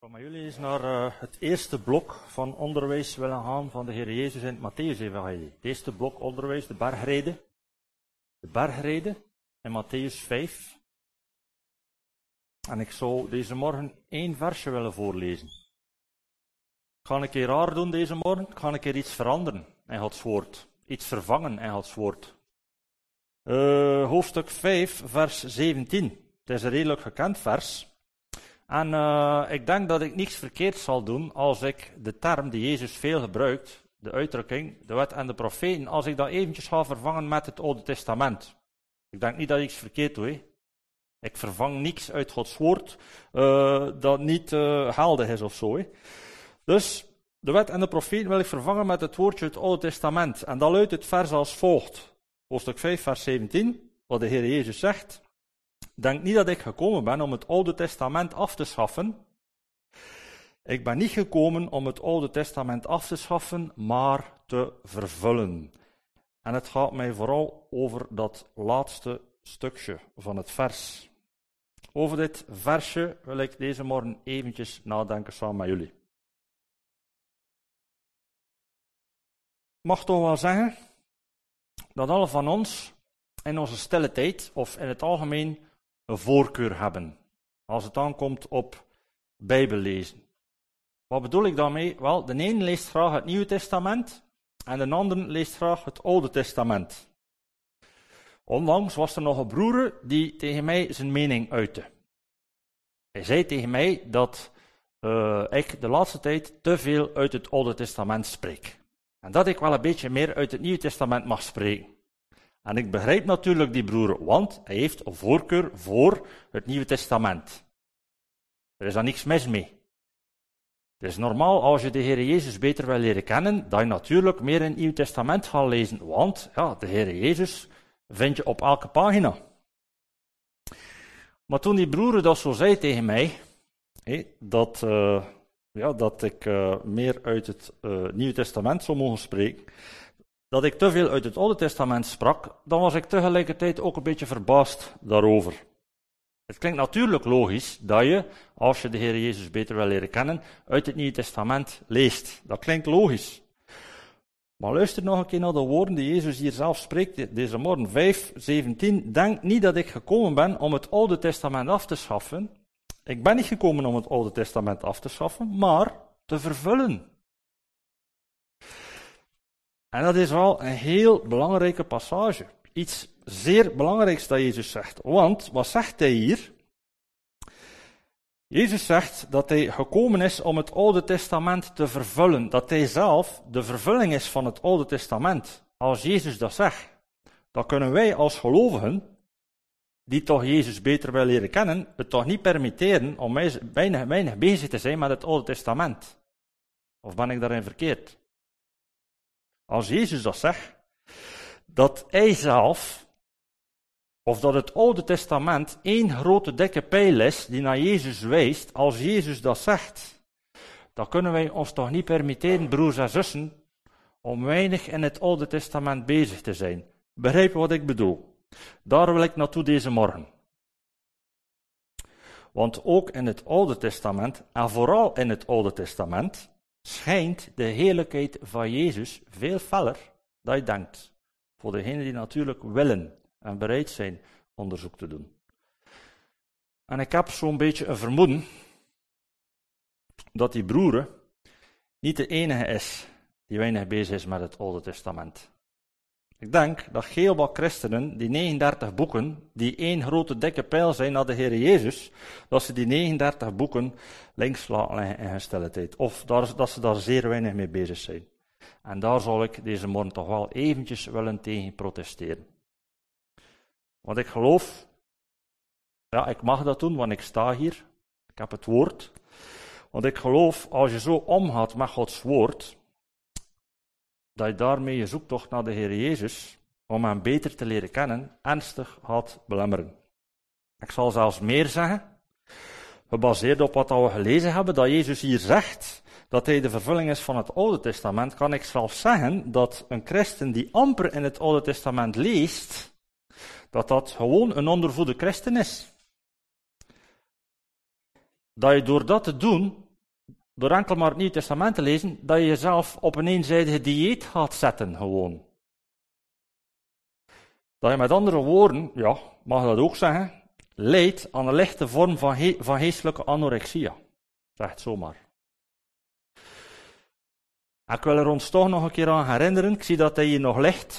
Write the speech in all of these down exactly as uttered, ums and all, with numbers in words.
ga met jullie eens naar uh, het eerste blok van onderwijs willen gaan van de Heer Jezus in het Mattheüs-evangelie. Het eerste blok onderwijs, de bergrede. De bergrede in Mattheüs vijf. En ik zou deze morgen één versje willen voorlezen. Ik ga een keer raar doen deze morgen. Ik ga een keer iets veranderen in Gods woord. Iets vervangen in Gods woord. Uh, hoofdstuk vijf, vers zeventien. Het is een redelijk gekend vers. En uh, ik denk dat ik niets verkeerd zal doen als ik de term die Jezus veel gebruikt, de uitdrukking, de wet en de profeten, als ik dat eventjes ga vervangen met het Oude Testament. Ik denk niet dat ik iets verkeerd doe. He. Ik vervang niets uit Gods woord uh, dat niet uh, geldig is of zo. He. Dus de wet en de profeten wil ik vervangen met het woordje het Oude Testament. En dat luidt het vers als volgt. Hoofdstuk vijf, vers zeventien, wat de Heer Jezus zegt. Denk niet dat ik gekomen ben om het Oude Testament af te schaffen. Ik ben niet gekomen om het Oude Testament af te schaffen, maar te vervullen. En het gaat mij vooral over dat laatste stukje van het vers. Over dit versje wil ik deze morgen eventjes nadenken samen met jullie. Ik mag toch wel zeggen dat alle van ons in onze stille tijd, of in het algemeen, een voorkeur hebben, als het aankomt op Bijbellezen. Wat bedoel ik daarmee? Wel, de ene leest graag het Nieuwe Testament en de andere leest graag het Oude Testament. Onlangs was er nog een broer die tegen mij zijn mening uitte. Hij zei tegen mij dat uh, ik de laatste tijd te veel uit het Oude Testament spreek. En dat ik wel een beetje meer uit het Nieuwe Testament mag spreken. En ik begrijp natuurlijk die broer, want hij heeft een voorkeur voor het Nieuwe Testament. Er is daar niks mis mee. Het is normaal als je de Heer Jezus beter wil leren kennen, dat je natuurlijk meer in het Nieuwe Testament gaat lezen, want ja, de Heer Jezus vind je op elke pagina. Maar toen die broer dat zo zei tegen mij, hé, dat, uh, ja, dat ik uh, meer uit het uh, Nieuwe Testament zou mogen spreken, dat ik te veel uit het Oude Testament sprak, dan was ik tegelijkertijd ook een beetje verbaasd daarover. Het klinkt natuurlijk logisch dat je, als je de Heer Jezus beter wil leren kennen, uit het Nieuwe Testament leest. Dat klinkt logisch. Maar luister nog een keer naar de woorden die Jezus hier zelf spreekt, deze morgen, vijf zeventien. Denk niet dat ik gekomen ben om het Oude Testament af te schaffen. Ik ben niet gekomen om het Oude Testament af te schaffen, maar te vervullen. En dat is wel een heel belangrijke passage. Iets zeer belangrijks dat Jezus zegt. Want, wat zegt hij hier? Jezus zegt dat hij gekomen is om het Oude Testament te vervullen. Dat hij zelf de vervulling is van het Oude Testament. Als Jezus dat zegt, dan kunnen wij als gelovigen, die toch Jezus beter willen leren kennen, het toch niet permitteren om weinig, weinig bezig te zijn met het Oude Testament. Of ben ik daarin verkeerd? Als Jezus dat zegt, dat hij zelf, of dat het Oude Testament één grote dikke pijl is die naar Jezus wijst, als Jezus dat zegt, dan kunnen wij ons toch niet permitteren, broers en zussen, om weinig in het Oude Testament bezig te zijn. Begrijp wat ik bedoel? Daar wil ik naartoe deze morgen. Want ook in het Oude Testament, en vooral in het Oude Testament, schijnt de heerlijkheid van Jezus veel feller dan je denkt. Voor degenen die natuurlijk willen en bereid zijn onderzoek te doen. En ik heb zo'n beetje een vermoeden dat die broer niet de enige is die weinig bezig is met het Oude Testament. Ik denk dat heel wat christenen, die negenendertig boeken, die één grote dikke pijl zijn naar de Heer Jezus, dat ze die negenendertig boeken links laten liggen in hun stille tijd. Of dat ze daar zeer weinig mee bezig zijn. En daar zal ik deze morgen toch wel eventjes willen tegen protesteren. Want ik geloof, ja, ik mag dat doen, want ik sta hier. Ik heb het woord. Want ik geloof, als je zo omgaat met Gods woord, dat je daarmee je zoektocht naar de Heer Jezus, om hem beter te leren kennen, ernstig gaat belemmeren. Ik zal zelfs meer zeggen, gebaseerd op wat we gelezen hebben, dat Jezus hier zegt dat hij de vervulling is van het Oude Testament, kan ik zelfs zeggen dat een christen die amper in het Oude Testament leest, dat dat gewoon een ondervoede christen is. Dat je door dat te doen, door enkel maar het Nieuw Testament te lezen, dat je jezelf op een eenzijdige dieet gaat zetten, gewoon. Dat je met andere woorden, ja, mag je dat ook zeggen, leidt aan een lichte vorm van, he- van geestelijke anorexia. Zeg het zomaar. Ik wil er ons toch nog een keer aan herinneren, ik zie dat hij hier nog ligt.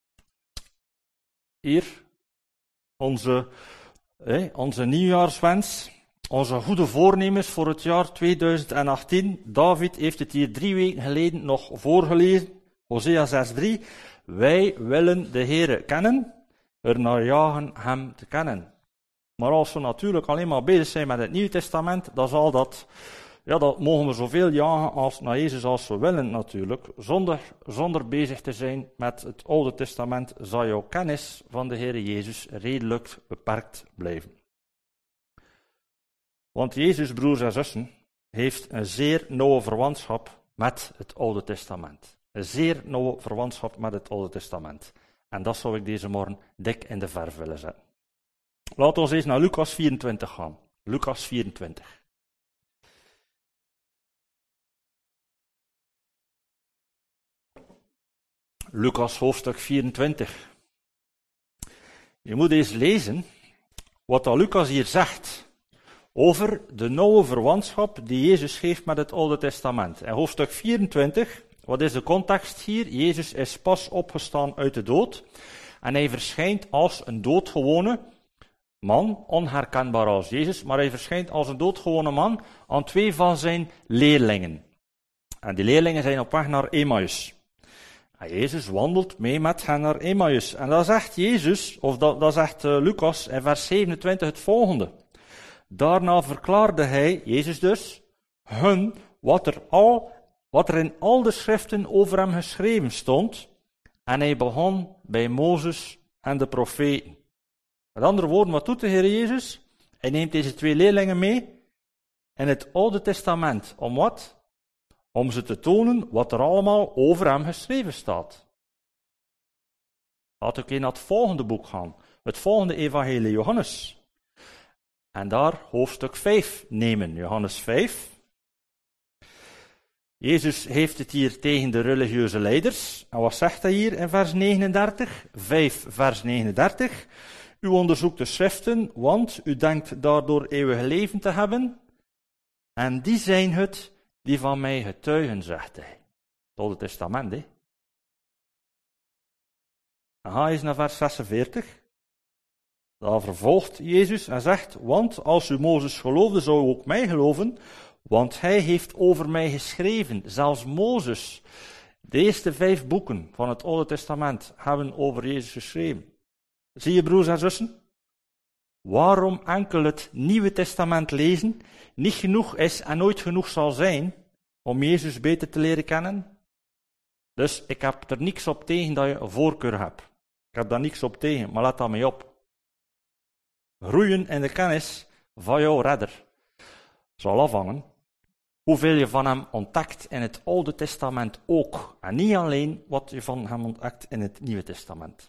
Hier, onze, eh, onze nieuwjaarswens, onze goede voornemens voor het jaar tweeduizend achttien. David heeft het hier drie weken geleden nog voorgelezen, Hosea zes drie. Wij willen de Heere kennen, er naar jagen hem te kennen. Maar als we natuurlijk alleen maar bezig zijn met het Nieuwe Testament, dan zal dat, ja, dat mogen we zoveel jagen als, naar Jezus als we willen natuurlijk. Zonder, zonder bezig te zijn met het Oude Testament zal jouw kennis van de Heere Jezus redelijk beperkt blijven. Want Jezus, broers en zussen, heeft een zeer nauwe verwantschap met het Oude Testament. Een zeer nauwe verwantschap met het Oude Testament. En dat zou ik deze morgen dik in de verf willen zetten. Laten we eens naar Lucas vierentwintig gaan. Lucas vierentwintig. Lucas hoofdstuk vierentwintig. Je moet eens lezen wat dat Lucas hier zegt over de nauwe verwantschap die Jezus heeft met het Oude Testament. In hoofdstuk vierentwintig, wat is de context hier? Jezus is pas opgestaan uit de dood en hij verschijnt als een doodgewone man, onherkenbaar als Jezus, maar hij verschijnt als een doodgewone man aan twee van zijn leerlingen. En die leerlingen zijn op weg naar Emmaus. En Jezus wandelt mee met hen naar Emmaus. En dan zegt Jezus, of dat, dat zegt uh, Lucas in vers zevenentwintig het volgende. Daarna verklaarde hij, Jezus dus, hun wat er, al, wat er in al de schriften over hem geschreven stond. En hij begon bij Mozes en de profeten. Met andere woorden, wat doet de Heer Jezus? Hij neemt deze twee leerlingen mee in het Oude Testament. Om wat? Om ze te tonen wat er allemaal over hem geschreven staat. Laten we naar het volgende boek gaan. Het volgende evangelie, Johannes. En daar hoofdstuk vijf nemen, Johannes vijf. Jezus heeft het hier tegen de religieuze leiders. En wat zegt hij hier in vers negenendertig? vijf vers negenendertig. U onderzoekt de schriften, want u denkt daardoor eeuwig leven te hebben. En die zijn het die van mij getuigen, zegt hij. Het Oude Testament, hè. Dan ga je eens naar vers zesenveertig. Daar vervolgt Jezus en zegt, want als u Mozes geloofde, zou u ook mij geloven, want hij heeft over mij geschreven. Zelfs Mozes, de eerste vijf boeken van het Oude Testament, hebben over Jezus geschreven. Zie je, broers en zussen? Waarom enkel het Nieuwe Testament lezen niet genoeg is en nooit genoeg zal zijn om Jezus beter te leren kennen? Dus ik heb er niks op tegen dat je een voorkeur hebt. Ik heb daar niks op tegen, maar let dat mee op. Groeien in de kennis van jouw redder zal afhangen hoeveel je van hem ontdekt in het Oude Testament ook. En niet alleen wat je van hem ontdekt in het Nieuwe Testament.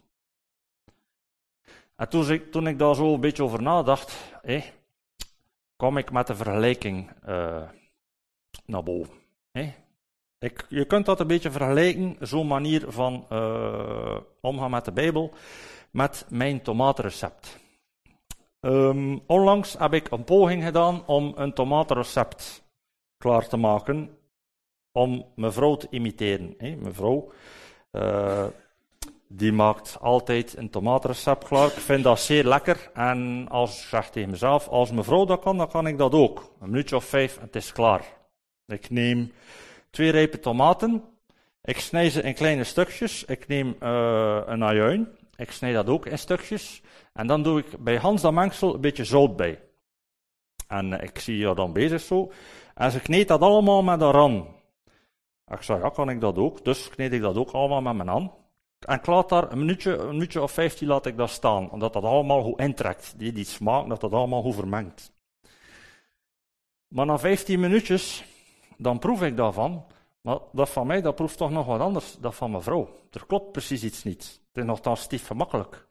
En toen ik, toen ik daar zo een beetje over nadacht, eh, kwam ik met de vergelijking uh, naar boven. Eh. Ik, je kunt dat een beetje vergelijken, zo'n manier van uh, omgaan met de Bijbel, met mijn tomatenrecept. Um, onlangs heb ik een poging gedaan om een tomatenrecept klaar te maken, om mijn vrouw te imiteren. Eh. Mijn vrouw, uh, die maakt altijd een tomatenrecept klaar. Ik vind dat zeer lekker. En als ik zeg tegen mezelf, als mijn vrouw dat kan, dan kan ik dat ook. Een minuutje of vijf en het is klaar. Ik neem twee rijpe tomaten. Ik snij ze in kleine stukjes. Ik neem uh, een ajuin. Ik snij dat ook in stukjes. En dan doe ik bij Hans dat mengsel een beetje zout bij. En uh, ik zie je dan bezig zo. En ze kneedt dat allemaal met haar hand. Ik zeg, ja, kan ik dat ook. Dus kneed ik dat ook allemaal met mijn hand. En ik laat daar een minuutje, een minuutje of vijftien laat ik dat staan. Omdat dat allemaal goed intrekt. Die, die smaak, dat dat allemaal goed vermengt. Maar na vijftien minuutjes, dan proef ik daarvan. Maar dat van mij, dat proeft toch nog wat anders dan van mijn vrouw. Er klopt precies iets niet. Het is nogthans stief gemakkelijk.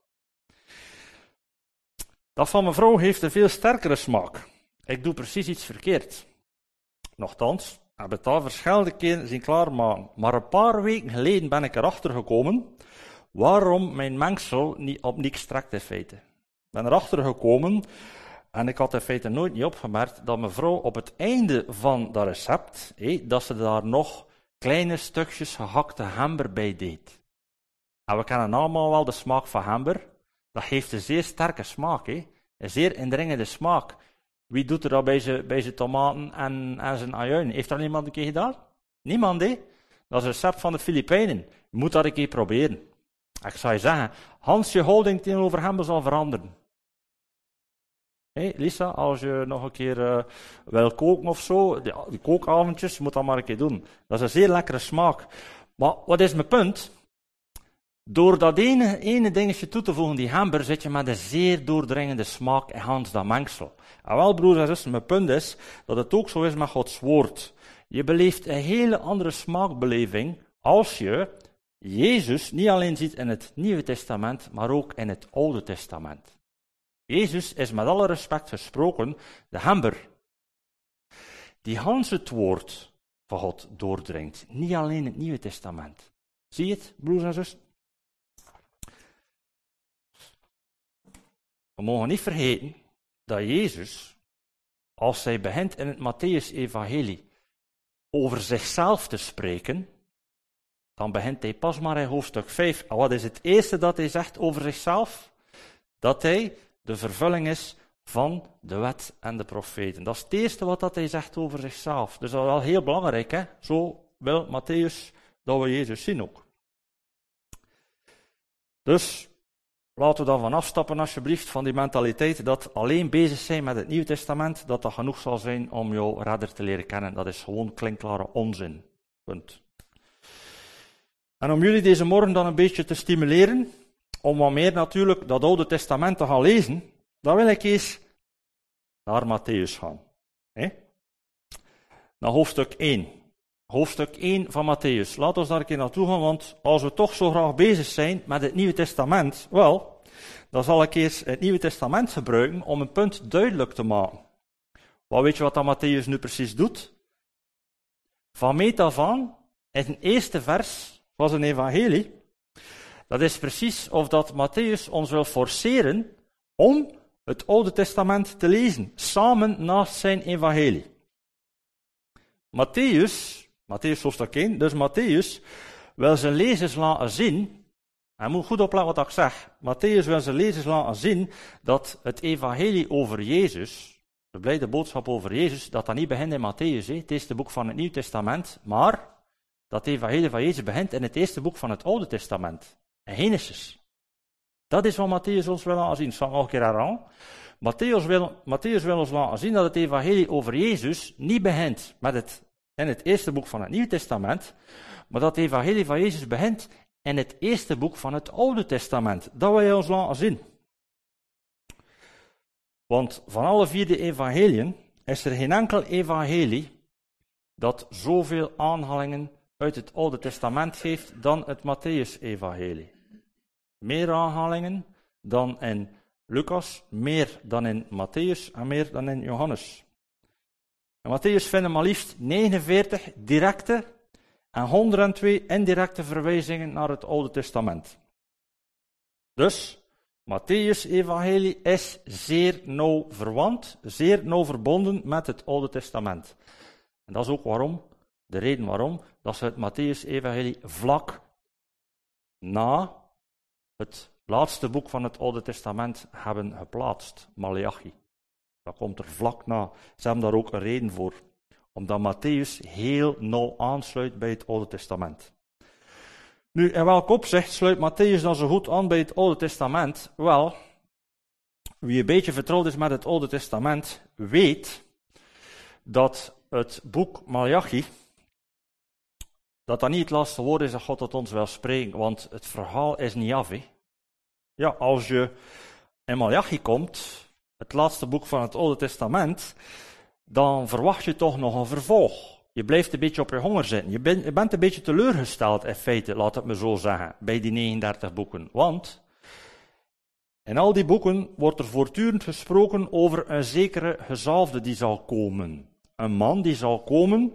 Dat van mijn vrouw heeft een veel sterkere smaak. Ik doe precies iets verkeerd. Nochtans, heb het al verschillende keren zien klaarmaken. Maar een paar weken geleden ben ik erachter gekomen waarom mijn mengsel niet op niks trekt in feite. Ik ben erachter gekomen, en ik had in feite nooit niet opgemerkt, dat mevrouw op het einde van dat recept, hé, dat ze daar nog kleine stukjes gehakte gember bij deed. En we kennen allemaal wel de smaak van gember. Dat geeft een zeer sterke smaak, hé. Een zeer indringende smaak. Wie doet er dat bij zijn, bij zijn tomaten en, en zijn ajuinen? Heeft dat iemand een keer gedaan? Niemand, hé. Dat is een recept van de Filipijnen. Je moet dat een keer proberen. Ik zou je zeggen, Hans, je houding tegenover gember zal veranderen. Hey, Lisa, als je nog een keer uh, wil koken of zo, die, die kookavondjes, je moet dat maar een keer doen. Dat is een zeer lekkere smaak. Maar wat is mijn punt? Door dat ene, ene dingetje toe te voegen, die gember, zit je met een zeer doordringende smaak in Hans dat mengsel. En wel, broers en zussen, mijn punt is dat het ook zo is met Gods woord. Je beleeft een hele andere smaakbeleving als je Jezus niet alleen ziet in het Nieuwe Testament, maar ook in het Oude Testament. Jezus is met alle respect gesproken de gember, die Hans het woord van God doordringt. Niet alleen het Nieuwe Testament. Zie je het, broers en zussen? We mogen niet vergeten dat Jezus, als hij begint in het Mattheüs-evangelie over zichzelf te spreken, dan begint hij pas maar in hoofdstuk vijf. En wat is het eerste dat hij zegt over zichzelf? Dat hij de vervulling is van de wet en de profeten. Dat is het eerste wat dat hij zegt over zichzelf. Dus dat is wel heel belangrijk, hè? Zo wil Matthäus dat we Jezus zien ook. Dus laten we dan van afstappen alsjeblieft van die mentaliteit dat alleen bezig zijn met het Nieuwe Testament, dat dat genoeg zal zijn om jouw redder te leren kennen. Dat is gewoon klinkklare onzin. Punt. En om jullie deze morgen dan een beetje te stimuleren, om wat meer natuurlijk dat Oude Testament te gaan lezen, dan wil ik eens naar Matthäus gaan. He? Naar hoofdstuk één. Hoofdstuk één van Matthäus. Laten we daar een keer naartoe gaan, want als we toch zo graag bezig zijn met het Nieuwe Testament, wel, dan zal ik eerst het Nieuwe Testament gebruiken om een punt duidelijk te maken. Wat weet je wat dat Matthäus nu precies doet? Van meet af aan, in het eerste vers van zijn evangelie, dat is precies of dat Matthäus ons wil forceren om het Oude Testament te lezen, samen naast zijn evangelie. Matthäus, Matthäus hoofdstuk één, dus Matthäus wil zijn lezers laten zien, en moet goed opletten wat ik zeg, Matthäus wil zijn lezers laten zien dat het evangelie over Jezus, de blijde boodschap over Jezus, dat dat niet begint in Matthäus, he, het eerste boek van het Nieuw Testament, maar dat het evangelie van Jezus begint in het eerste boek van het Oude Testament, in Genesis. Dat is wat Matthäus ons wil laten zien. Ik zal het nog een keer herhalen. Matthäus wil, Matthäus wil ons laten zien dat het evangelie over Jezus niet begint met het, in het eerste boek van het Nieuwe Testament, maar dat het evangelie van Jezus begint in het eerste boek van het Oude Testament. Dat wil hij ons laten zien. Want van alle vier de evangeliën is er geen enkel evangelie dat zoveel aanhalingen uit het Oude Testament geeft dan het Matthäus-evangelie. Meer aanhalingen dan in Lucas, meer dan in Matthäus en meer dan in Johannes. In Matthäus vinden maar liefst negenenveertig directe en honderdtwee indirecte verwijzingen naar het Oude Testament. Dus, Matthäus-evangelie is zeer nauw verwant, zeer nauw verbonden met het Oude Testament. En dat is ook waarom, de reden waarom, dat ze het Matthäus-evangelie vlak na het laatste boek van het Oude Testament hebben geplaatst, Maleachi. Dat komt er vlak na. Ze hebben daar ook een reden voor. Omdat Matthäus heel nauw aansluit bij het Oude Testament. Nu, in welk opzicht sluit Matthäus dan zo goed aan bij het Oude Testament? Wel, wie een beetje vertrouwd is met het Oude Testament, weet dat het boek Maleachi, dat dat niet het laatste woord is dat God tot ons wil spreken, want het verhaal is niet af. He. Ja, als je in Maleachi komt, het laatste boek van het Oude Testament, dan verwacht je toch nog een vervolg. Je blijft een beetje op je honger zitten. Je bent, je bent een beetje teleurgesteld in feite, laat het me zo zeggen, bij die negenendertig boeken. Want in al die boeken wordt er voortdurend gesproken over een zekere gezalfde die zal komen. Een man die zal komen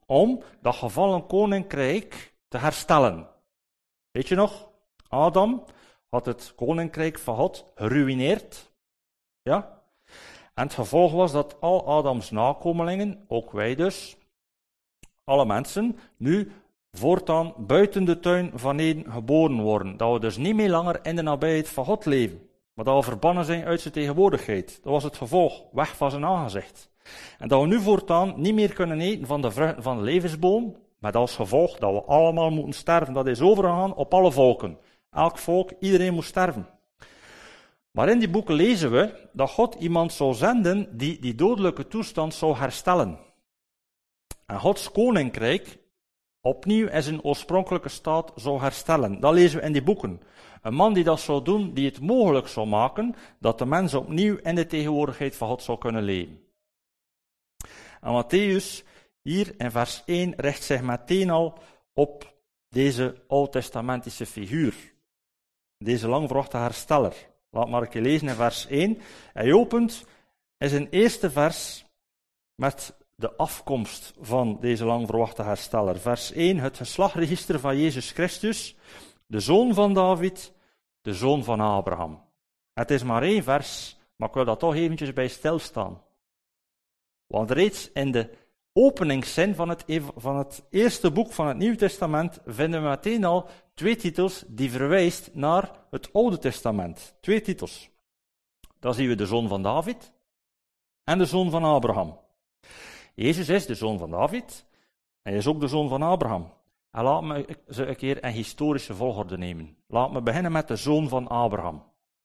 om dat gevallen koninkrijk te herstellen. Weet je nog? Adam had het koninkrijk van God geruïneerd. Ja? En het gevolg was dat al Adams nakomelingen, ook wij dus, alle mensen, nu voortaan buiten de tuin van Eden geboren worden. Dat we dus niet meer langer in de nabijheid van God leven, maar dat we verbannen zijn uit zijn tegenwoordigheid. Dat was het gevolg, weg van zijn aangezicht. En dat we nu voortaan niet meer kunnen eten van de vruchten van de levensboom, met als gevolg dat we allemaal moeten sterven. Dat is overgegaan op alle volken. Elk volk, iedereen moet sterven. Maar in die boeken lezen we dat God iemand zou zenden die die dodelijke toestand zou herstellen. En Gods koninkrijk opnieuw in zijn oorspronkelijke staat zou herstellen. Dat lezen we in die boeken. Een man die dat zou doen, die het mogelijk zou maken dat de mens opnieuw in de tegenwoordigheid van God zou kunnen leven. En Matthäus, hier in vers één, richt zich meteen al op deze oud-testamentische figuur. Deze lang verwachte hersteller. Laat maar een keer lezen in vers één. Hij opent in zijn eerste vers met de afkomst van deze lang verwachte hersteller. Vers één, het geslachtregister van Jezus Christus, de zoon van David, de zoon van Abraham. Het is maar één vers, maar ik wil daar toch eventjes bij stilstaan. Want reeds in de openingszin van het, van het eerste boek van het Nieuwe Testament vinden we meteen al twee titels die verwijst naar het Oude Testament. Twee titels. Dan zien we de zoon van David en de zoon van Abraham. Jezus is de zoon van David en hij is ook de zoon van Abraham. En laat me ze een keer in historische volgorde nemen. Laat me beginnen met de zoon van Abraham.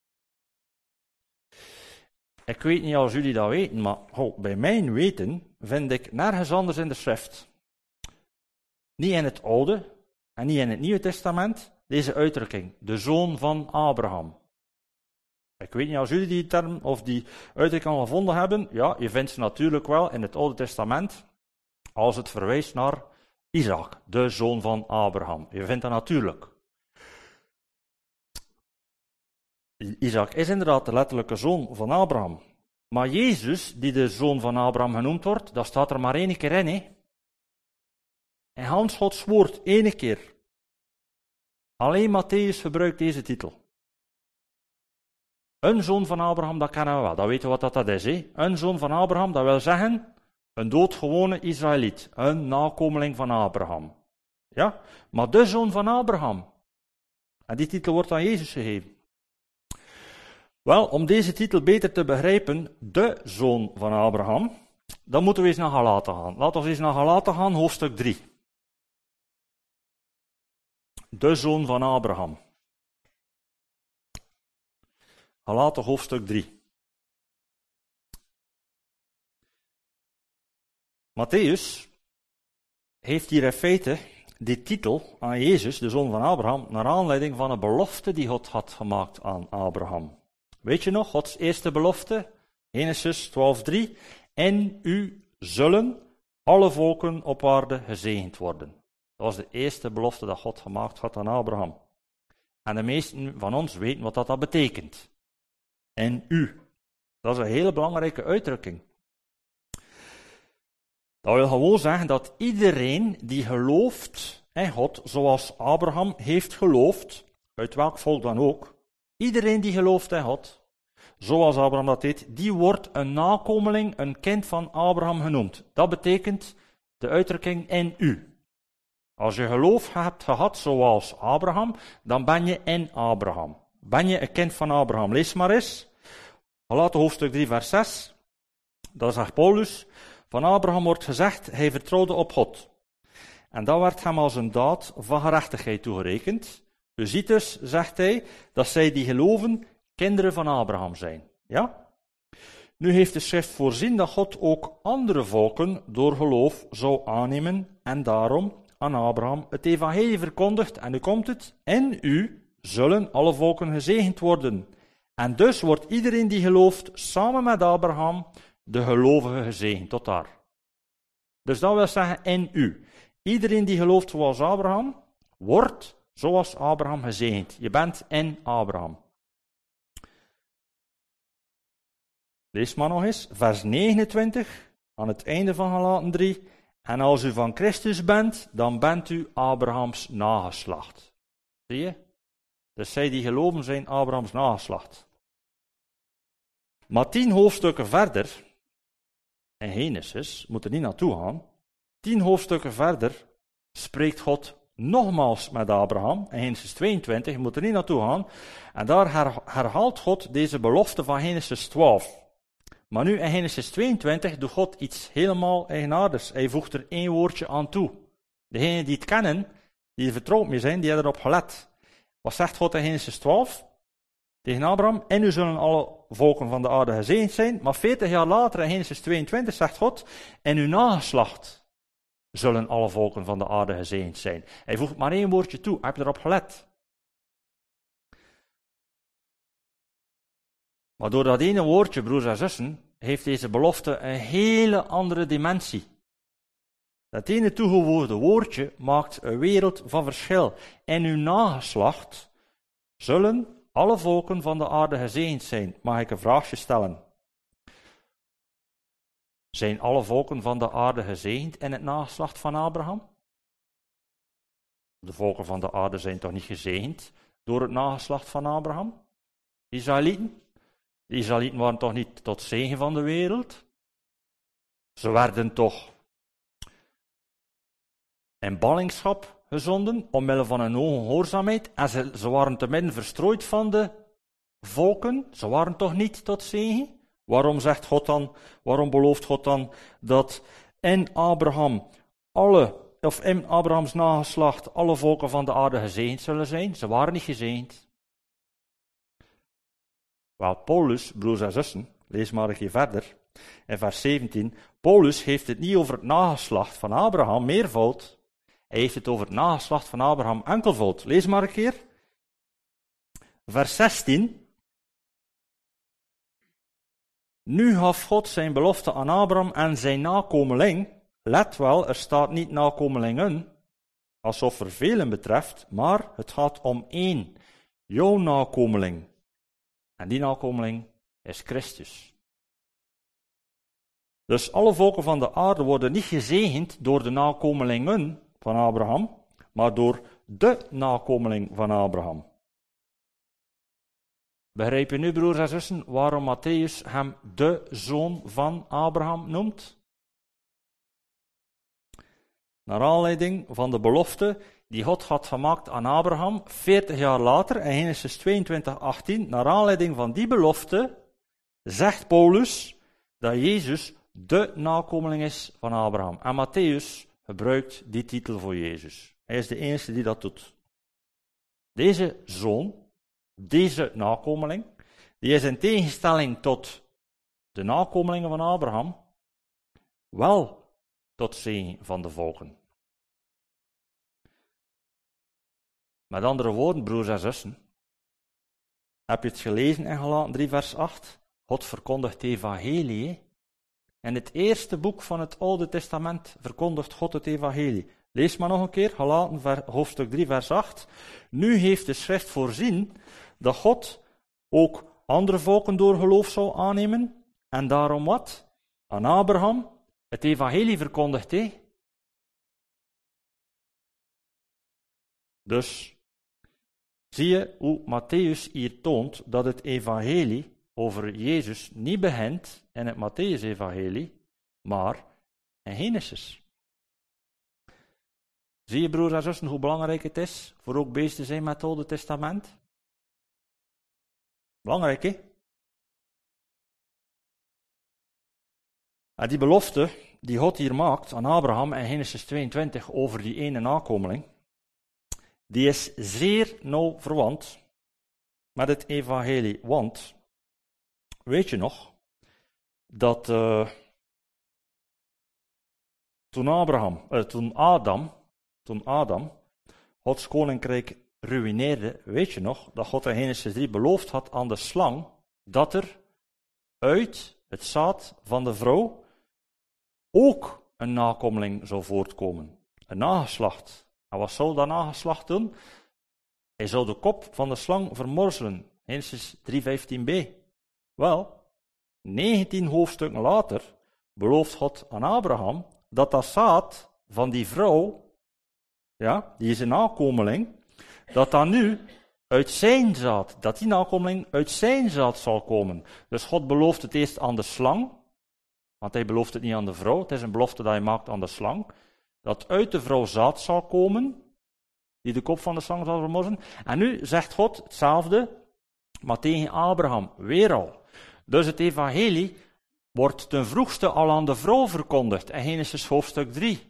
Ik weet niet of jullie dat weten, maar oh, bij mijn weten vind ik nergens anders in de schrift, niet in het Oude en niet in het Nieuwe Testament, deze uitdrukking, de zoon van Abraham. Ik weet niet of jullie die term of die uitdrukking al gevonden hebben. Ja, je vindt ze natuurlijk wel in het Oude Testament, als het verwijst naar Isaac, de zoon van Abraham. Je vindt dat natuurlijk. Isaac is inderdaad de letterlijke zoon van Abraham. Maar Jezus, die de zoon van Abraham genoemd wordt, dat staat er maar één keer in. Hè? In Hans Gods woord, één keer. Alleen Matthäus gebruikt deze titel. Een zoon van Abraham, dat kennen we wel. Dat weten we wat dat is. Hè? Een zoon van Abraham, dat wil zeggen een doodgewone Israëliet. Een nakomeling van Abraham. Ja? Maar de zoon van Abraham. En die titel wordt aan Jezus gegeven. Wel, om deze titel beter te begrijpen, de zoon van Abraham, dan moeten we eens naar Galaten gaan. Laten we eens naar Galaten gaan, hoofdstuk drie. De zoon van Abraham. Galaten hoofdstuk drie. Matthäus heeft hier in feite die titel aan Jezus, de zoon van Abraham, naar aanleiding van een belofte die God had gemaakt aan Abraham. Weet je nog, Gods eerste belofte? Genesis twaalf drie. In u zullen alle volken op aarde gezegend worden. Dat was de eerste belofte dat God gemaakt had aan Abraham. En de meesten van ons weten wat dat, dat betekent. In u. Dat is een hele belangrijke uitdrukking. Dat wil gewoon zeggen dat iedereen die gelooft in God, zoals Abraham heeft geloofd, uit welk volk dan ook, iedereen die gelooft in God, zoals Abraham dat deed, die wordt een nakomeling, een kind van Abraham genoemd. Dat betekent de uitdrukking in u. Als je geloof hebt gehad zoals Abraham, dan ben je in Abraham. Ben je een kind van Abraham. Lees maar eens. Galaten hoofdstuk drie vers zes. Daar zegt Paulus, van Abraham wordt gezegd, hij vertrouwde op God. En dat werd hem als een daad van gerechtigheid toegerekend. U ziet dus, zegt hij, dat zij die geloven kinderen van Abraham zijn. Ja? Nu heeft de schrift voorzien dat God ook andere volken door geloof zou aannemen en daarom aan Abraham het evangelie verkondigt. En nu komt het, in u zullen alle volken gezegend worden. En dus wordt iedereen die gelooft samen met Abraham de gelovige gezegend, tot daar. Dus dat wil zeggen in u. Iedereen die gelooft zoals Abraham, wordt zoals Abraham gezegend. Je bent in Abraham. Lees maar nog eens, vers negenentwintig, aan het einde van Galaten drie. En als u van Christus bent, dan bent u Abrahams nageslacht. Zie je? Dus zij die geloven zijn Abrahams nageslacht. Maar tien hoofdstukken verder, in Genesis, moet er niet naartoe gaan, tien hoofdstukken verder spreekt God nogmaals met Abraham, in Genesis tweeëntwintig, je moet er niet naartoe gaan, en daar herhaalt God deze belofte van Genesis twaalf. Maar nu in Genesis tweeëntwintig doet God iets helemaal eigenaardigs. Hij voegt er één woordje aan toe. Degenen die het kennen, die er vertrouwd mee zijn, die hebben erop gelet. Wat zegt God in Genesis twaalf? Tegen Abraham, en u zullen alle volken van de aarde gezegend zijn. Maar veertig jaar later, in Genesis tweeëntwintig, zegt God, en uw nageslacht zullen alle volken van de aarde gezegend zijn. Hij voegt maar één woordje toe. Heb je erop gelet? Maar door dat ene woordje, broers en zussen, heeft deze belofte een hele andere dimensie. Dat ene toegevoegde woordje maakt een wereld van verschil. En uw nageslacht zullen alle volken van de aarde gezegend zijn. Mag ik een vraagje stellen? Zijn alle volken van de aarde gezegend in het nageslacht van Abraham? De volken van de aarde zijn toch niet gezegend door het nageslacht van Abraham? De Israëlieten? De Israëlieten waren toch niet tot zegen van de wereld? Ze werden toch in ballingschap gezonden, omwille van hun ongehoorzaamheid, en ze, ze waren te midden verstrooid van de volken, ze waren toch niet tot zegen? Waarom zegt God dan, waarom belooft God dan dat in Abraham alle, of in Abrahams nageslacht alle volken van de aarde gezegend zullen zijn? Ze waren niet gezegend. Wel, Paulus, broers en zussen, lees maar een keer verder, in vers zeventien, Paulus heeft het niet over het nageslacht van Abraham, meervoud. Hij heeft het over het nageslacht van Abraham, enkelvoud. Lees maar een keer. Vers zestien. Nu gaf God zijn belofte aan Abraham en zijn nakomeling. Let wel, er staat niet nakomelingen, alsof er velen betreft, maar het gaat om één, jouw nakomeling. En die nakomeling is Christus. Dus alle volken van de aarde worden niet gezegend door de nakomelingen van Abraham, maar door de nakomeling van Abraham. Begrijp je nu, broers en zussen, waarom Matthäus hem de zoon van Abraham noemt? Naar aanleiding van de belofte die God had gemaakt aan Abraham, veertig jaar later, in Genesis tweeëntwintig, achttien, naar aanleiding van die belofte, zegt Paulus dat Jezus de nakomeling is van Abraham. En Matthäus gebruikt die titel voor Jezus. Hij is de enige die dat doet. Deze zoon, deze nakomeling, die is in tegenstelling tot de nakomelingen van Abraham, wel tot zegen van de volken. Met andere woorden, broers en zussen, heb je het gelezen in Galaten drie vers acht? God verkondigt het evangelie. In het eerste boek van het Oude Testament verkondigt God het evangelie. Lees maar nog een keer, Galaten hoofdstuk drie vers acht. Nu heeft de schrift voorzien dat God ook andere volken door geloof zou aannemen. En daarom wat? Aan Abraham het evangelie verkondigt hij. Dus zie je hoe Matthäus hier toont dat het evangelie over Jezus niet begint in het Matthäus-evangelie, maar in Genesis. Zie je, broers en zussen, hoe belangrijk het is voor ook bezig te zijn met het Oude Testament? Belangrijk, hè? En die belofte die God hier maakt aan Abraham in Genesis tweeëntwintig over die ene nakomeling, die is zeer nauw verwant met het evangelie. Want, weet je nog, dat uh, toen Abraham, uh, toen Adam, toen Adam Gods koninkrijk ruïneerde, weet je nog, dat God in Genesis drie beloofd had aan de slang, dat er uit het zaad van de vrouw ook een nakomeling zou voortkomen. Een nageslacht. En wat zou dat nageslacht doen? Hij zou de kop van de slang vermorzelen. Genesis drie vijftien b. Wel, negentien hoofdstukken later belooft God aan Abraham dat dat zaad van die vrouw, ja, die is een nakomeling, dat dat nu uit zijn zaad, dat die nakomeling uit zijn zaad zal komen. Dus God belooft het eerst aan de slang, want hij belooft het niet aan de vrouw, het is een belofte dat hij maakt aan de slang, dat uit de vrouw zaad zal komen, die de kop van de slang zal vermorzen. En nu zegt God hetzelfde, maar tegen Abraham, weer al. Dus het evangelie wordt ten vroegste al aan de vrouw verkondigd, in Genesis hoofdstuk drie.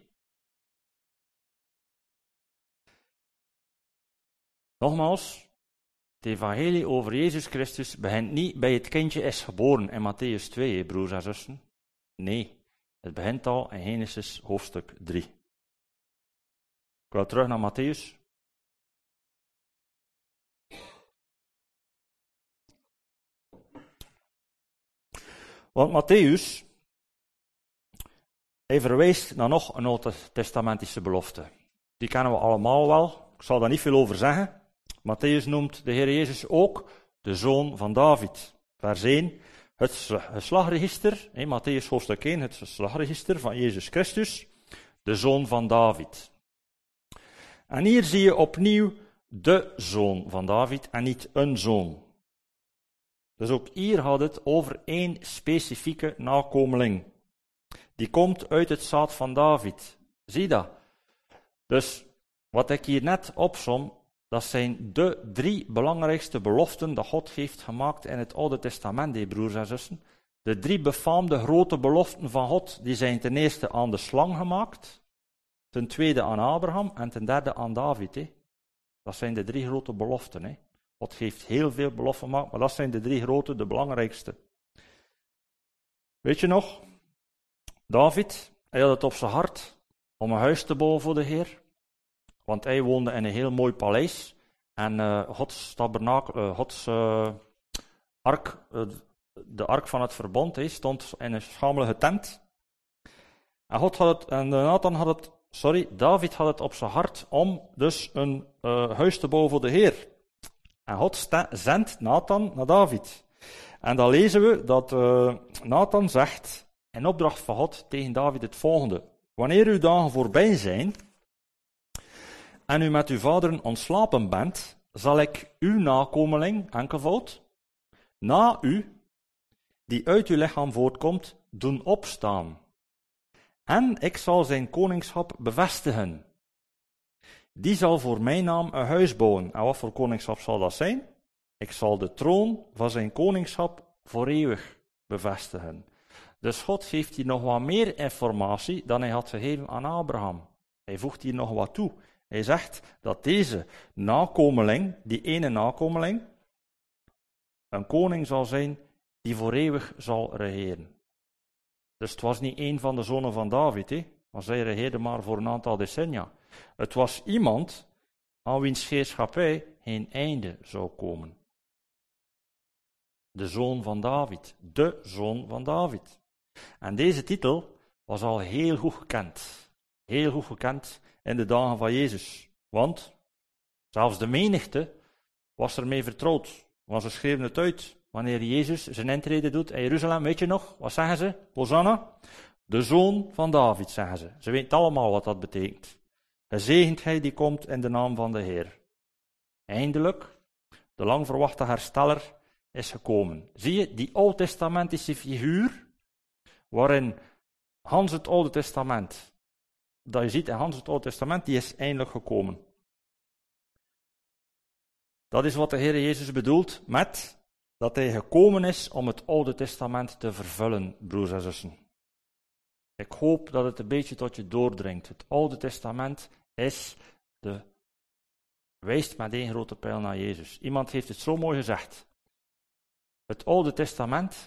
Nogmaals, het evangelie over Jezus Christus begint niet bij het kindje is geboren in Matthäus twee, he, broers en zussen. Nee, het begint al in Genesis hoofdstuk drie. Ik wil terug naar Matthäus. Want Matthäus, hij verwijst naar nog een Oud-testamentische belofte. Die kennen we allemaal wel, ik zal daar niet veel over zeggen. Matthäus noemt de Heer Jezus ook de zoon van David. Vers één, het geslachtregister, in Matthäus hoofdstuk één, het geslachtregister van Jezus Christus, de zoon van David. En hier zie je opnieuw de zoon van David en niet een zoon. Dus ook hier gaat het over één specifieke nakomeling. Die komt uit het zaad van David. Zie dat? Dus wat ik hier net opsom, dat zijn de drie belangrijkste beloften dat God heeft gemaakt in het Oude Testament, die broers en zussen. De drie befaamde grote beloften van God, die zijn ten eerste aan de slang gemaakt, ten tweede aan Abraham en ten derde aan David. Hè. Dat zijn de drie grote beloften. Hè. God heeft heel veel beloften gemaakt, maar dat zijn de drie grote, de belangrijkste. Weet je nog? David, hij had het op zijn hart om een huis te bouwen voor de Heer. Want hij woonde in een heel mooi paleis. En uh, Gods tabernakel, uh, Gods uh, ark, uh, de ark van het verbond, he, stond in een schamelige tent. En, God had het, en Nathan had het, sorry, David had het op zijn hart om dus een uh, huis te bouwen voor de Heer. En God sta, zendt Nathan naar David. En dan lezen we dat uh, Nathan zegt, in opdracht van God tegen David het volgende. Wanneer uw dagen voorbij zijn en u met uw vaderen ontslapen bent, zal ik uw nakomeling, enkelvoud, na u, die uit uw lichaam voortkomt, doen opstaan. En ik zal zijn koningschap bevestigen. Die zal voor mijn naam een huis bouwen. En wat voor koningschap zal dat zijn? Ik zal de troon van zijn koningschap voor eeuwig bevestigen. Dus God geeft hier nog wat meer informatie dan hij had gegeven aan Abraham. Hij voegt hier nog wat toe. Hij zegt dat deze nakomeling, die ene nakomeling, een koning zal zijn die voor eeuwig zal regeren. Dus het was niet één van de zonen van David, hè, maar zij regeerde maar voor een aantal decennia. Het was iemand aan wiens heerschappij geen einde zou komen. De zoon van David, de zoon van David. En deze titel was al heel goed gekend. Heel goed gekend in de dagen van Jezus. Want zelfs de menigte was ermee vertrouwd. Want ze schreven het uit. Wanneer Jezus zijn intrede doet in Jeruzalem, weet je nog? Wat zeggen ze? Hosanna, de zoon van David, zeggen ze. Ze weten allemaal wat dat betekent. Gezegend hij die komt in de naam van de Heer. Eindelijk, de lang verwachte hersteller is gekomen. Zie je, die oud-testamentische figuur, waarin Hans het Oude Testament, dat je ziet in Hans het Oude Testament, die is eindelijk gekomen. Dat is wat de Heer Jezus bedoelt met dat hij gekomen is om het Oude Testament te vervullen, broers en zussen. Ik hoop dat het een beetje tot je doordringt. Het Oude Testament is de, wijst met één grote pijl naar Jezus. Iemand heeft het zo mooi gezegd. Het Oude Testament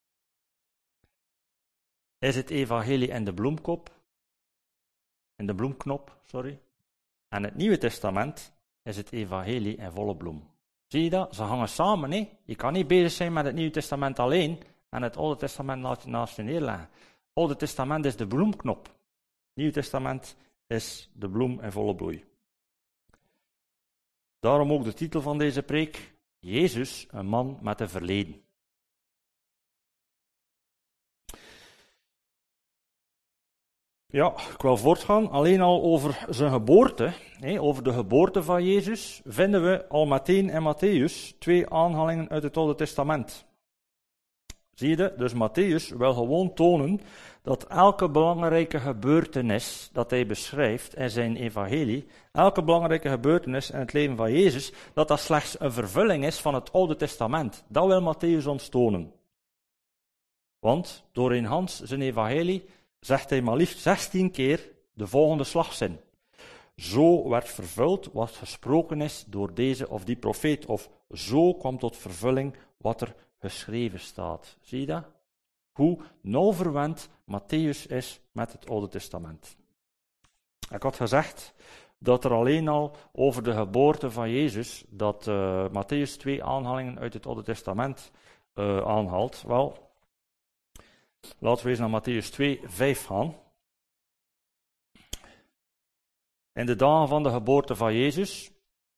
is het evangelie in de bloemkop, in de bloemknop, sorry. En het Nieuwe Testament is het evangelie in volle bloem. Zie je dat? Ze hangen samen, hè? Je kan niet bezig zijn met het Nieuwe Testament alleen en het Oude Testament naast je neerleggen. Het Oude Testament is de bloemknop. Het Nieuwe Testament is de bloem in volle bloei. Daarom ook de titel van deze preek, Jezus, een man met een verleden. Ja, ik wil voortgaan. Alleen al over zijn geboorte, hè, over de geboorte van Jezus, vinden we al meteen in Matthäus twee aanhalingen uit het Oude Testament. Zie je? Dus Matthäus wil gewoon tonen dat elke belangrijke gebeurtenis dat hij beschrijft in zijn evangelie, elke belangrijke gebeurtenis in het leven van Jezus, dat dat slechts een vervulling is van het Oude Testament. Dat wil Matthäus ons tonen. Want door in Hans zijn evangelie zegt hij maar liefst zestien keer de volgende slagzin. Zo werd vervuld wat gesproken is door deze of die profeet, of zo kwam tot vervulling wat er geschreven staat. Zie je dat? Hoe nauw verwant Matthäus is met het Oude Testament. Ik had gezegd dat er alleen al over de geboorte van Jezus, dat uh, Matthäus twee aanhalingen uit het Oude Testament uh, aanhaalt. Wel, laten we eens naar Matthäus twee, vijf gaan. In de dagen van de geboorte van Jezus,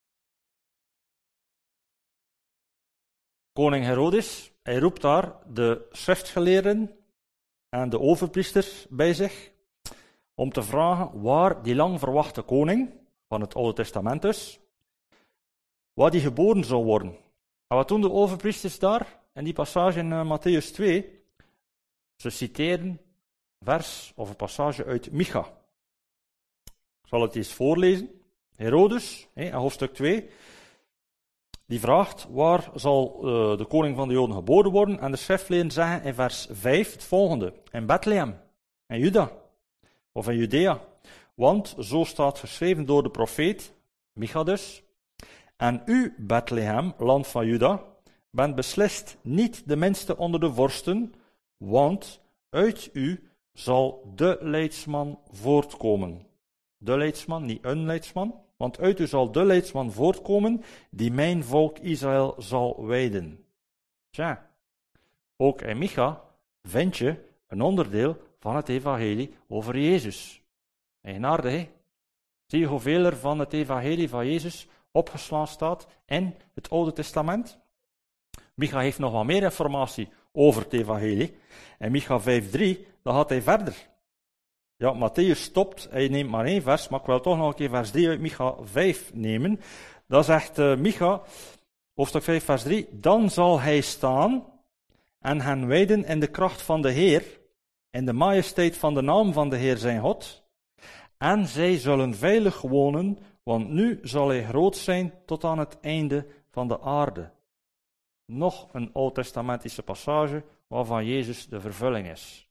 koning Herodes, hij roept daar de schriftgeleerden en de overpriesters bij zich, om te vragen waar die lang verwachte koning, van het Oude Testament dus, waar die geboren zou worden. En wat doen de overpriesters daar, in die passage in uh, Matthäus twee? Ze citeren een vers of een passage uit Micha. Ik zal het eens voorlezen. Herodes, in hoofdstuk twee, die vraagt waar zal uh, de koning van de Joden geboren worden. En de schriftgeleerden zeggen in vers vijf het volgende. In Bethlehem, in Juda, of in Judea. Want zo staat geschreven door de profeet, Micha dus. En u, Bethlehem, land van Juda, bent beslist niet de minste onder de vorsten, want uit u zal de leidsman voortkomen. De leidsman, niet een leidsman, want uit u zal de leidsman voortkomen die mijn volk Israël zal wijden. Tja, ook in Micha vind je een onderdeel van het evangelie over Jezus. Eigenaardig, hè? Zie je hoeveel er van het evangelie van Jezus opgeslagen staat in het Oude Testament? Micha heeft nog wat meer informatie over het evangelie. En Micha vijf drie, dan gaat hij verder. Ja, Matthäus stopt, hij neemt maar één vers, maar ik wil toch nog een keer vers drie uit Micha vijf nemen. Dan zegt uh, Micha, hoofdstuk vijf, vers drie, dan zal hij staan en hen wijden in de kracht van de Heer, in de majesteit van de naam van de Heer zijn God. En zij zullen veilig wonen, want nu zal hij groot zijn tot aan het einde van de aarde. Nog een oud-testamentische passage waarvan Jezus de vervulling is.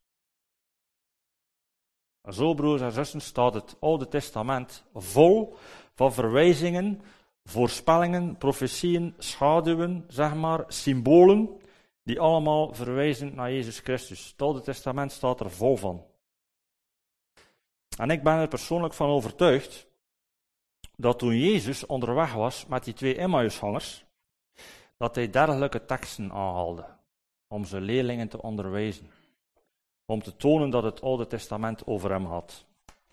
En zo, broers en zussen, staat het Oude Testament vol van verwijzingen, voorspellingen, profetieën, schaduwen, zeg maar, symbolen, die allemaal verwijzen naar Jezus Christus. Het Oude Testament staat er vol van. En ik ben er persoonlijk van overtuigd dat toen Jezus onderweg was met die twee Emmausgangers, dat hij dergelijke teksten aanhaalde om zijn leerlingen te onderwijzen. Om te tonen dat het Oude Testament over hem had.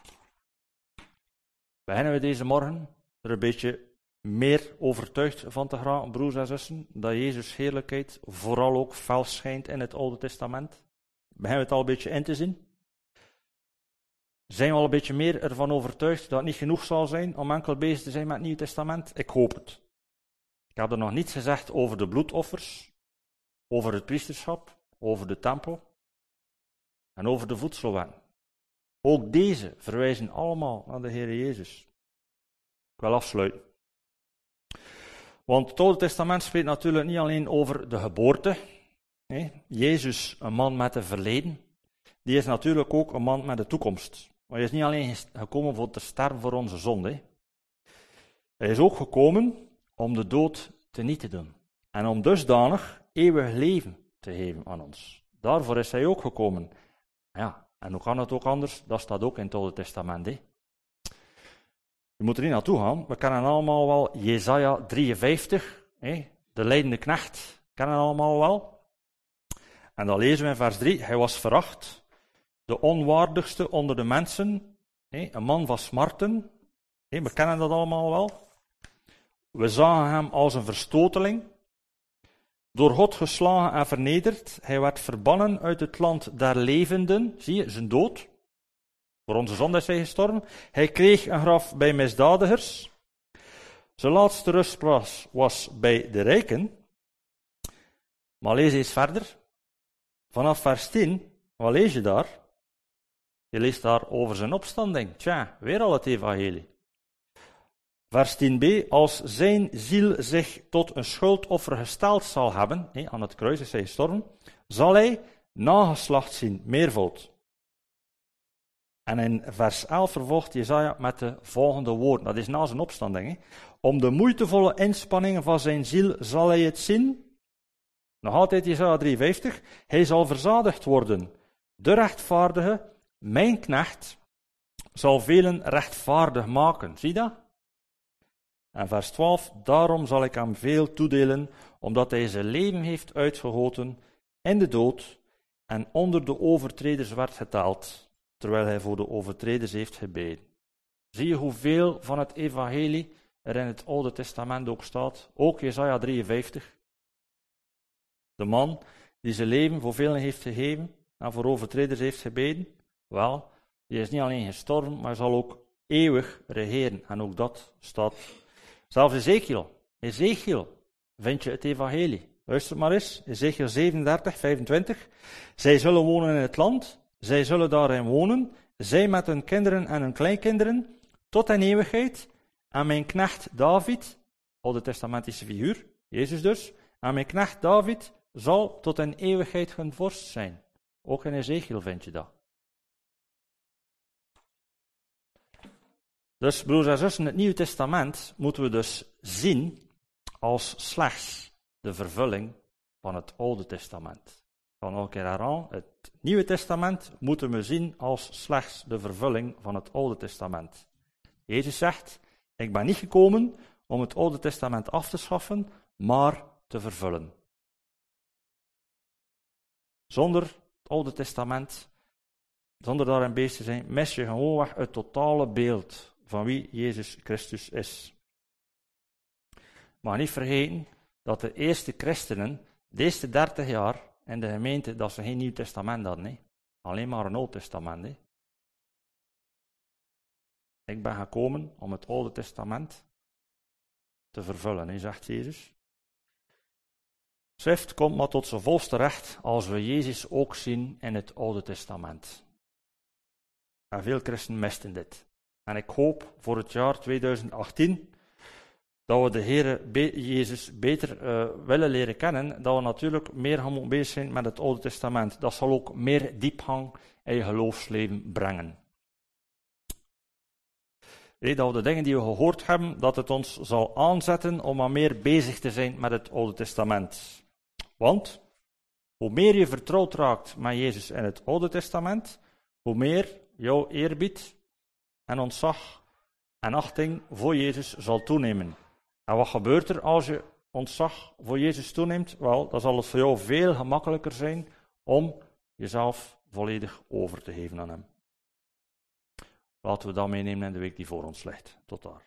Beginnen we deze morgen er een beetje meer overtuigd van te geraken, broers en zussen, dat Jezus' heerlijkheid vooral ook fel schijnt in het Oude Testament? Beginnen we het al een beetje in te zien? Zijn we al een beetje meer ervan overtuigd dat het niet genoeg zal zijn om enkel bezig te zijn met het Nieuw Testament? Ik hoop het. Ik heb er nog niets gezegd over de bloedoffers, over het priesterschap, over de tempel en over de voedselwetten. Ook deze verwijzen allemaal naar de Heer Jezus. Ik wil afsluiten. Want het Oude Testament spreekt natuurlijk niet alleen over de geboorte. Nee, Jezus, een man met een verleden, die is natuurlijk ook een man met de toekomst. Maar hij is niet alleen gekomen voor te sterven voor onze zonde. Hij is ook gekomen om de dood teniet te doen. En om dusdanig eeuwig leven te geven aan ons. Daarvoor is hij ook gekomen. Ja, en hoe kan het ook anders? Dat staat ook in het Oude Testament. Hè? Je moet er niet naartoe gaan. We kennen allemaal wel Jesaja drieënvijftig. Hè? De lijdende knecht. Kennen we allemaal wel. En dan lezen we in vers drie. Hij was veracht. De onwaardigste onder de mensen. Hè? Een man van smarten. Hè? We kennen dat allemaal wel. We zagen hem als een verstoteling. Door God geslagen en vernederd. Hij werd verbannen uit het land der levenden. Zie je, zijn dood. Voor onze zonde is hij gestorven. Hij kreeg een graf bij misdadigers. Zijn laatste rustplaats was bij de rijken. Maar lees eens verder. Vanaf vers tien, wat lees je daar? Je leest daar over zijn opstanding. Tja, weer al het evangelie. Vers tien b, als zijn ziel zich tot een schuldoffer gesteld zal hebben, hé, aan het kruis is hij gestorven, zal hij nageslacht zien, meervoud. En in vers elf vervolgt Jesaja met de volgende woorden, dat is na zijn opstanding. Hé. Om de moeitevolle inspanningen van zijn ziel zal hij het zien. Nog altijd Jesaja drieënvijftig, hij zal verzadigd worden. De rechtvaardige, mijn knecht, zal velen rechtvaardig maken. Zie dat? En vers twaalf, daarom zal ik hem veel toedelen, omdat hij zijn leven heeft uitgegoten in de dood en onder de overtreders werd geteld, terwijl hij voor de overtreders heeft gebeden. Zie je hoeveel van het evangelie er in het Oude Testament ook staat? Ook Jesaja drieënvijftig. De man die zijn leven voor velen heeft gegeven en voor overtreders heeft gebeden, wel, die is niet alleen gestorven, maar zal ook eeuwig regeren. En ook dat staat. Zelfs Ezekiel, Ezekiel vind je het evangelie. Luister maar eens, Ezekiel zevenendertig, vijfentwintig. Zij zullen wonen in het land, zij zullen daarin wonen, zij met hun kinderen en hun kleinkinderen, tot in eeuwigheid. En mijn knecht David, Oude Testamentische figuur, Jezus dus, en mijn knecht David zal tot in eeuwigheid hun vorst zijn. Ook in Ezekiel vind je dat. Dus, broers en zussen, het Nieuwe Testament moeten we dus zien als slechts de vervulling van het Oude Testament. Ik ga nog een keer herhalen. Het Nieuwe Testament moeten we zien als slechts de vervulling van het Oude Testament. Jezus zegt, ik ben niet gekomen om het Oude Testament af te schaffen, maar te vervullen. Zonder het Oude Testament, zonder daarin bezig te zijn, mis je gewoonweg het totale beeld van wie Jezus Christus is. Maar niet vergeten dat de eerste christenen, de eerste dertig jaar in de gemeente, dat ze geen Nieuw Testament hadden. He. Alleen maar een Oud Testament. He. Ik ben gekomen om het Oude Testament te vervullen, he, zegt Jezus. Schrift komt maar tot zijn volste recht als we Jezus ook zien in het Oude Testament. En veel christenen misten dit. En ik hoop voor het jaar tweeduizend achttien dat we de Heer Be- Jezus beter uh, willen leren kennen, dat we natuurlijk meer gaan moeten bezig zijn met het Oude Testament. Dat zal ook meer diepgang in je geloofsleven brengen. Nee, dat we de dingen die we gehoord hebben, dat het ons zal aanzetten om maar meer bezig te zijn met het Oude Testament. Want hoe meer je vertrouwd raakt met Jezus in het Oude Testament, hoe meer jouw eerbied en ontzag en achting voor Jezus zal toenemen. En wat gebeurt er als je ontzag voor Jezus toeneemt? Wel, dan zal het voor jou veel gemakkelijker zijn om jezelf volledig over te geven aan Hem. Laten we dat meenemen in de week die voor ons ligt. Tot daar.